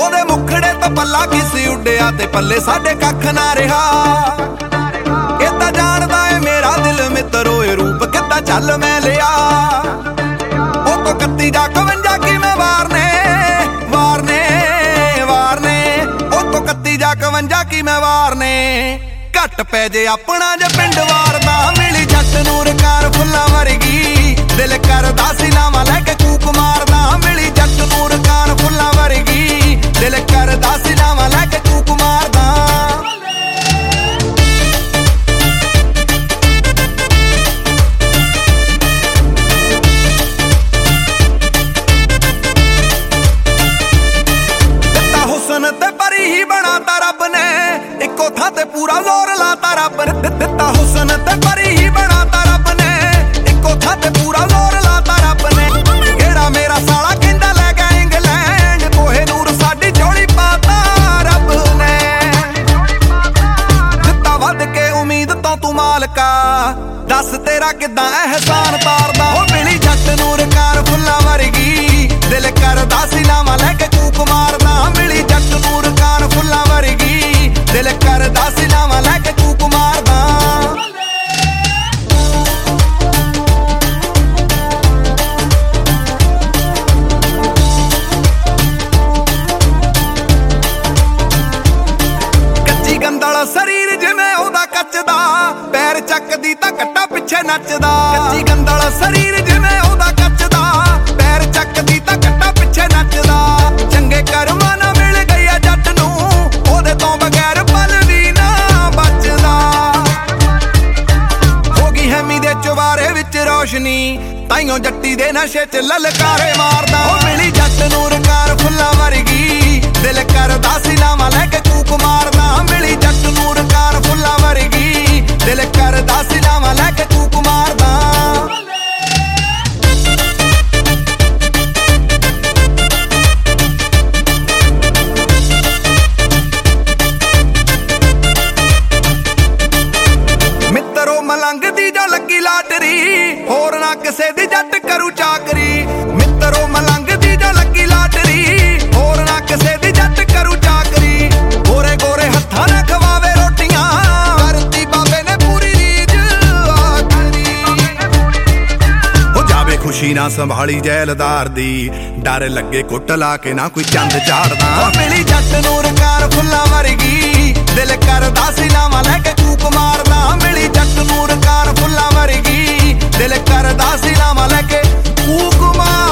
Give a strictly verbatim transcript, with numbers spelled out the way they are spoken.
ਉਹਦੇ ਮੁਖੜੇ ਤੋਂ ਪੱਲਾ ਕਿਸ ਉੱਡਿਆ ਤੇ ਪੱਲੇ ਸਾਡੇ ਕੱਖ ਨਾ ਰਿਹਾ। ਇਹ ਤਾਂ ਜਾਣਦਾ ਏ ਮੇਰਾ ਦਿਲ ਮਿੱਤਰੋ ਇਹ ਰੂਪ ਕਿੱਦਾਂ ਚੱਲ ਮੈਂ ਲਿਆ। ਉਹ ਤੋਂ ਕੱਤੀ ਜਾਂ ਇਕਵੰਜਾ ਕਿਵੇਂ ਵਾਰਨੇ ਵਾਰਨੇ ਵਾਰਨੇ ਉਹ ਤੋਂ ਕੱਤੀ ਜਾਂ ਇਕਵੰਜਾ ਕਿਵੇਂ ਵਾਰਨੇ। ਘੱਟ ਪੈ ਜੇ ਆਪਣਾ ਜੇ ਪਿੰਡ ਵਾਰਦਾ ਮਿਲੀ ਜੱਟ ਨੂੰ ਰਕਾਰ ਫੁੱਲਾਂ ਵਰਗੀ। ਦਿਲ ਕਰਦਾ ਸੀ ਲਾਵਾਂ ਲੈ ਕੇ ਕੂਕ ਮਾਰਦਾ ਮਿਲੀ ਜੱਟ ਨੂੰ ਰਕਾਰ ਫੁੱਲਾਂ ਵਰਗੀ। ਦਿਲ ਕਰਦਾ ਸੀ ਲਾਵਾਂ ਲੈ ਕੇ ਕੂਕ ਮਾਰਦਾ। ਦਿੱਤਾ ਹੁਸਨ ਤੇ ਪਰੀ ਹੀ ਬਣਾਤਾ ਰੱਬ ਨੇ ਇੱਕੋ ਥਾਂ ਤੇ ਪੂਰਾ ਜ਼ੋਰ ਲਾਤਾ ਰੱਬ ਨੇ। ਦਿੱਤਾ ਹੁਸਨ ਤੇ ਪਰੀ ਹੀ ਬਣਾਤਾ ਰੱਬ ਨੇ ਇੱਕੋ ਥਾਂ ਤੇ ਪੂਰਾ ਜ਼ੋਰ ਲਾਤਾ ਰੱਬ ਨੇ। ਕਿਹੜਾ ਮੇਰਾ ਸਾਲਾ ਕਹਿੰਦਾ ਲੈ ਗਿਆ ਇੰਗਲੈਂਡ ਕੋਹੇ ਨੂਰ ਸਾਡੀ ਝੋਲੀ ਪਾਤਾ ਰੱਬ ਨੇ। ਦਿੱਤਾ ਵੱਧ ਕੇ ਉਮੀਦ ਤੋਂ ਤੂੰ ਮਾਲਕਾ ਦੱਸ ਤੇਰਾ ਕਿੱਦਾਂ ਅਹਿਸਾਨ ਤਾਰਦਾ। ਉਹ ਮਿਲੀ ਜੱਟ ਨੂੰ ਰਕਾਰ ਫੁੱਲਾਂ ਵਰਗੀ। ਦਿਲ ਕਰਦਾ ਸੀ ਲਾਵਾਂ ਲੈ ਕੇ ਕੂਕ ਮਾਰਦਾ ਮਿਲੀ ਜੱਟ ਨੂੰ ਰਕਾਰ ਫੁੱਲਾਂ ਵਰਗੀ। ਦਿਲ ਕਰਦਾ ਸੀ ਲਾਵਾਂ ਲੈ ਕੇ ਕੂਕ ਮਾਰਦਾ। ਕੱਚੀ ਗੰਦਲ ਸਰੀਰ ਜਿਵੇਂ ਉਹਦਾ ਕੱਚਦਾ ਪੈਰ ਚੱਕਦੀ ਤਾਂ ਕੱਟਾ ਪਿੱਛੇ ਨੱਚਦਾ। ਕੱਚੀ ਗੰਦਲ ਸਰੀਰ ਜਿਵੇਂ ਉਹਦਾ ਕੱਚਦਾ ਪੈਰ ਚੱਕਦੀ ਤਾਂ ਕੱਟਾ ਪਿੱਛੇ ਨੱਚਦਾ। ਚੰਗੇ ਕਰਮਾਂ ਨਾਲ ਮਿਲ ਗਈ ਆ ਜੱਟ ਨੂੰ ਉਹਦੇ ਤੋਂ ਬਗੈਰ ਪਲ ਵੀ ਨਾ ਬਚਦਾ। ਹੋ ਗਈ ਹੈਮੀ ਦੇ ਚੁਬਾਰੇ ਵਿੱਚ ਰੋਸ਼ਨੀ ਤਾਈਓ ਜੱਟੀ ਦੇ ਨਸ਼ੇ ਚ ਲਲਕਾਰੇ ਮਾਰਦਾ। ਉਹ ਮਿਲੀ ਜੱਟ ਨੂੰ ਰਕਾਰ ਫੁੱਲਾਂ ਵਰਗੀ। ਦਿਲ ਕਰਦਾ ਸੀ ਲਾਵਾਂ ਲੈ ਕੇ ਕੂਕ ਮਾਰਦਾ ਮਿਲੀ ਜੱਟ ਨੂੰ ਰਕਾਰ ਫੁੱਲਾਂ ਵਰਗੀ। ਦਿਲ ਕਰਦਾ ਸੀ ਲਾਵਾਂ ਲੈ ਕੇ ਕੂਕ ਮਾਰਦਾ। ਮਿੱਤਰੋ ਮਲੰਗ ਦੀ ਜੋ ਲੱਗੀ ਲਾਟਰੀ ਹੋਰ ਨਾ ਕਿਸੇ ਦੀ ਜੱਟ ਕਰੂ ਚਾਕਰੀ। ਮਿੱਤਰੋ ਮਲੰਗ ਦੀ ਜੋ ਲੱਗੀ ਲਾਟਰੀ ਹੋਰ ਨਾ ਕਿਸੇ ਦੀ ਜੱਟ ਕਰੂ ਚਾਕਰੀ। ਗੋਰੇ ਗੋਰੇ ਹੱਥਾਂ ਨਾਲ ਖਵਾਵੇ ਰੋਟੀਆਂ ਕਰਤੀ ਬਾਬੇ ਨੇ ਪੂਰੀ ਰੀਝ ਆਖਰੀ। ਹੋ ਜਾਵੇ ਖੁਸ਼ੀ ਨਾ ਸੰਭਾਲੀ ਜੈਲਦਾਰ ਦੀ ਡਰ ਲੱਗੇ ਕੁੱਟ ਲਾ ਕੇ ਨਾ ਕੋਈ ਚੰਦ ਚਾੜਦਾ। ਉਹ ਮਿਲੀ ਜੱਟ ਨੂੰ ਰਕਾਰ ਫੁੱਲਾਂ ਵਰਗੀ। ਦਿਲ ਕਰਦਾ ਸੀ ਲਾਵਾਂ ਲੈ ਕੇ ਕੂਕ ਮਾਰਦਾ ਮਿਲੀ ਜੱਟ ਨੂੰ ਰਕਾਰ ਫੁੱਲਾਂ ਵਰਗੀ। ਦਿਲ ਕਰਦਾ ਸੀ ਲਾਵਾਂ ਲੈ ਕੇ ਕੂਕ ਮਾਰਦਾ।